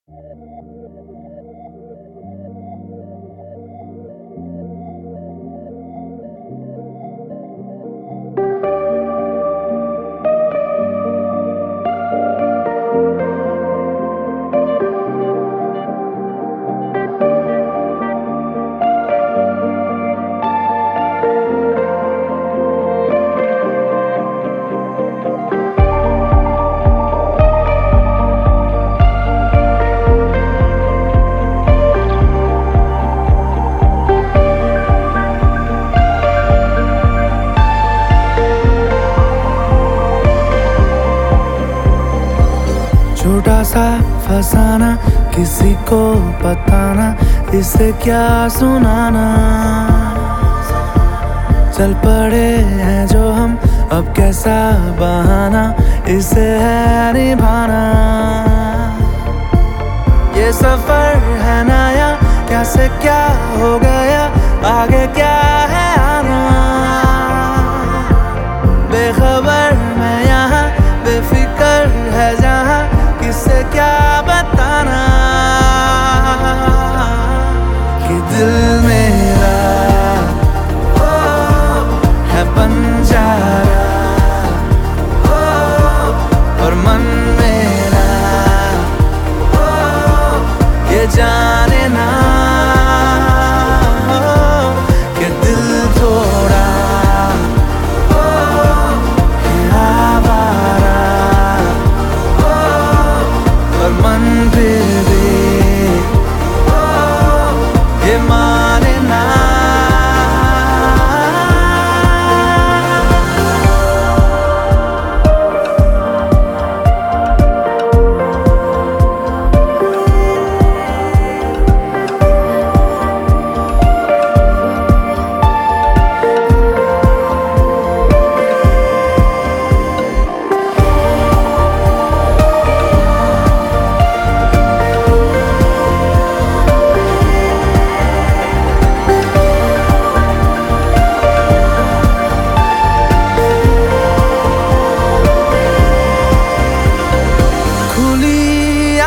छोटा सा फसाना, किसी को बताना, इसे क्या सुनाना। चल पड़े हैं जो हम, अब कैसा बहाना इसे है निभाना। ये सफर है नया, कैसे क्या हो गया, आगे क्या है आना। बेखबर मैं यहाँ, बेफिक्र है जहाँ, किसे क्या बताना कि दिल मेरा है बंजारा और मन मेरा ये जाने ना कि दिल थोड़ा आवारा और मन फिर भी ये माने ना।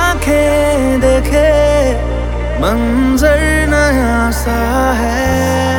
मंजर नया सा है।